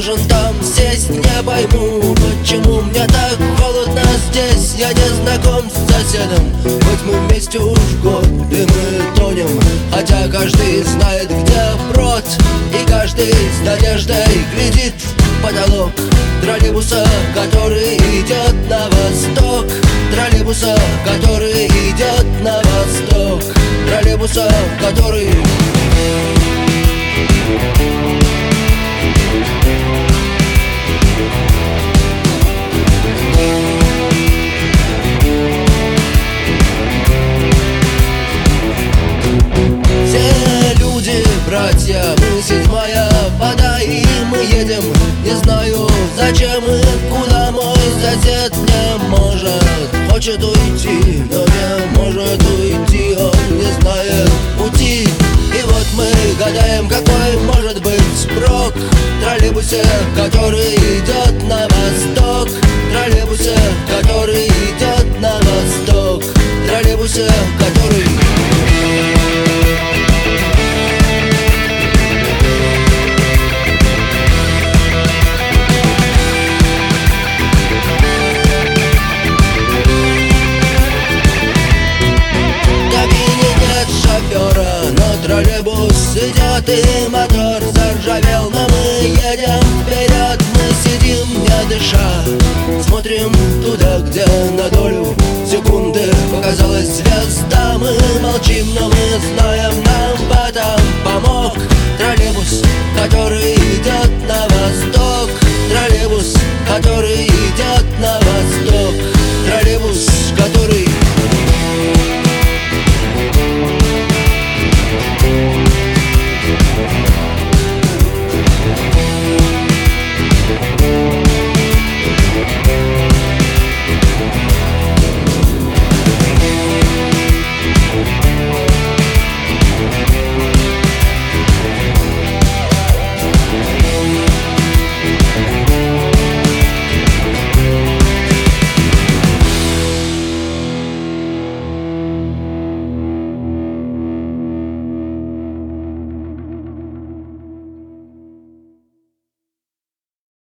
должен там сесть. Не пойму, почему мне так холодно здесь. Я не знаком с соседом, хоть мы вместе уж год, и мы тонем. Хотя каждый знает, где брод, и каждый с надеждой глядит в потолок троллейбуса, который идет на восток. Троллейбуса, который идет на восток. Троллейбуса, который... Братья, мы седьмая вода, и мы едем. Не знаю, зачем и куда. Мой сосед не может, хочет уйти, но не может уйти. Он не знает пути. И вот мы гадаем, какой может быть спрок в троллейбусе, который идет на восток. Троллейбусе, который идет на восток. Троллейбусе, который... Троллейбус идет и мотор заржавел, но мы едем вперед. Мы сидим, не дыша, смотрим туда, где на долю секунды показалась звезда. Мы молчим, но мы знаем, нам в этом помог троллейбус.